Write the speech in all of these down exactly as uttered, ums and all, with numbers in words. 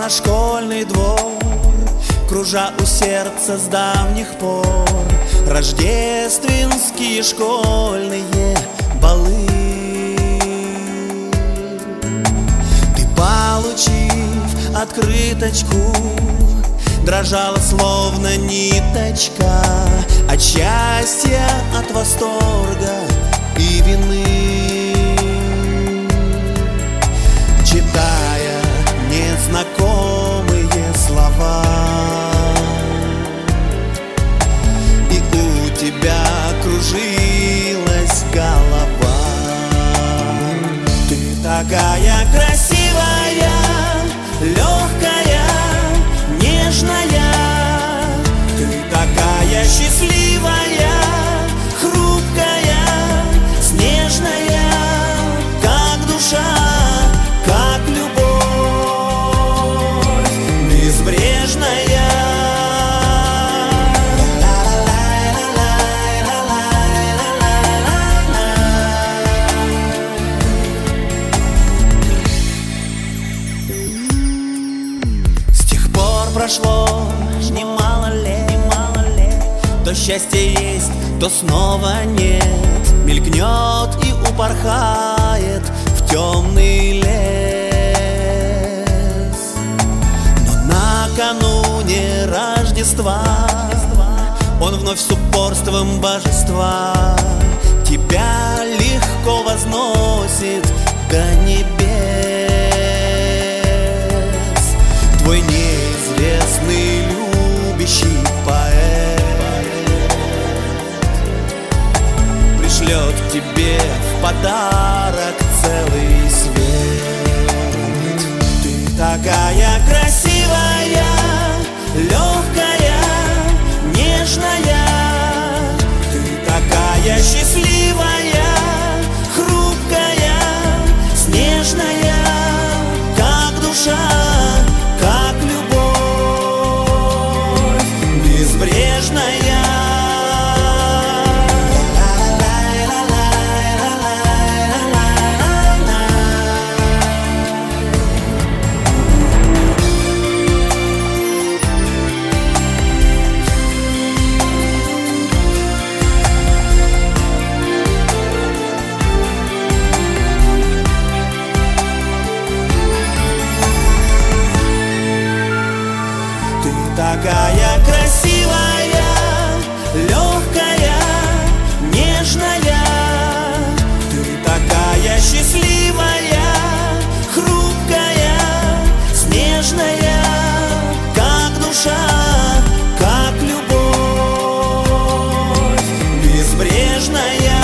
на школьный двор, кружа у сердца с давних пор рождественские школьные балы. Ты, получив открыточку, дрожала словно ниточка от счастья, от восторга и вины, читая незнакомые слова. И у тебя кружилась голова. Ты такая красивая, легкая, нежная. Ты такая счастливая, хрупкая, снежная, как душа, как любовь безбрежная. С тех пор прошло немало лет, немало лет. То счастье есть, то снова нет, мелькнет и упорхает в темный лес. Но накануне Рождества он вновь с упорством божества тебя легко возносит до небес. Твой неизвестный любящий поэт пришлет тебе в подарок целый свет. Ты такая красивая, легкая, нежная. Ты такая счастливая, хрупкая, снежная, как душа, как любовь безбрежная. Такая красивая, легкая, нежная. Ты такая счастливая, хрупкая, снежная, как душа, как любовь безбрежная.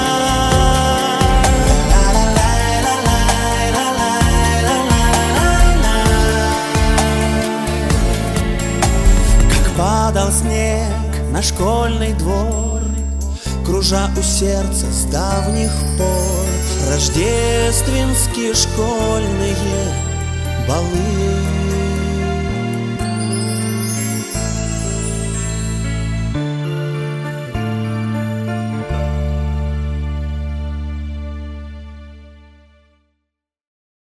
Падал снег на школьный двор, кружа у сердца с давних пор рождественские школьные балы.